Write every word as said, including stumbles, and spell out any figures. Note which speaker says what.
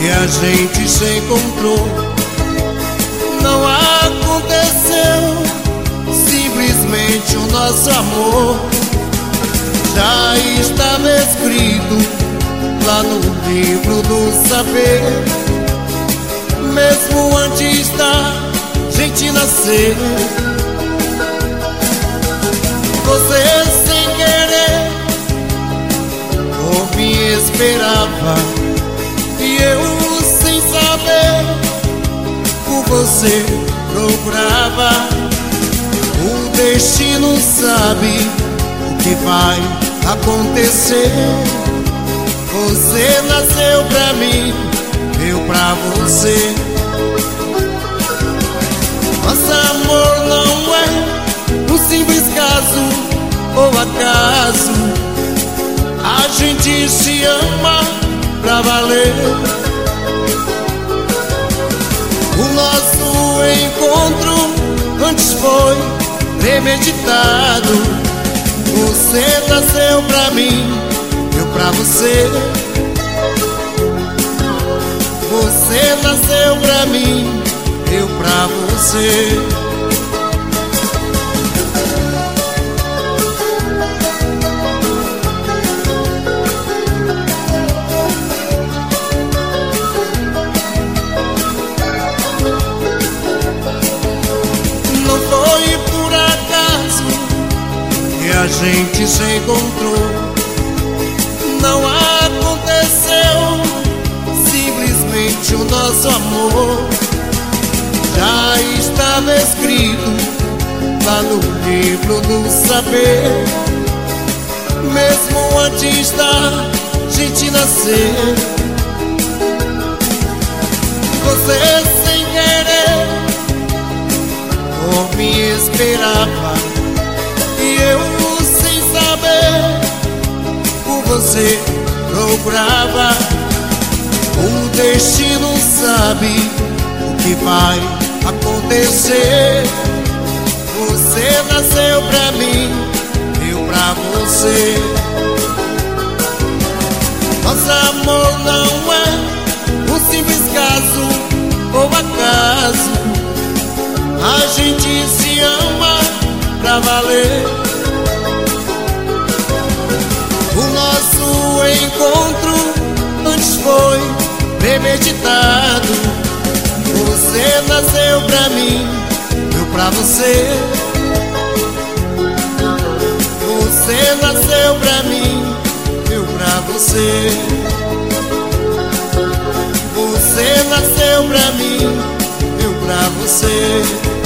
Speaker 1: a gente se encontrou. Não aconteceu, simplesmente o nosso amor já estava escrito lá no livro do saber, mesmo antes da gente nascer. Você sem querer por mim esperava, e eu sem saber por você procurava. O destino sabe o que vai acontecer. Você nasceu pra mim, eu pra você. Nosso amor não é um simples caso ou acaso. A gente se ama pra valer. O nosso encontro antes foi premeditado. Você nasceu pra mim, eu pra você. Você nasceu pra mim, eu pra você. Não foi por acaso que a gente se encontrou. Não aconteceu, simplesmente o nosso amor já estava escrito lá no livro do saber, mesmo antes da gente nascer. Você sem querer por mim esperava, e eu sem saber por você procurava. O destino sabe o que vai acontecer. Você nasceu pra mim, eu pra você. Nosso amor não é um simples caso ou acaso. A gente se ama pra valer. O nosso encontro antes foi premeditado. Você nasceu pra mim, eu pra você. Você nasceu pra mim, eu pra você. Você nasceu pra mim, eu pra você.